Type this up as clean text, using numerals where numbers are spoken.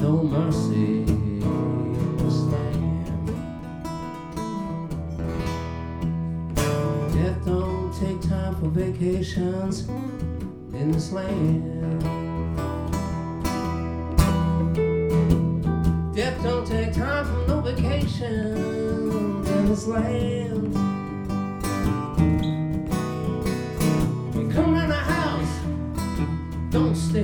no mercy in this land. Death don't take time for vacations in this land. Death don't take time for no vacations in this land.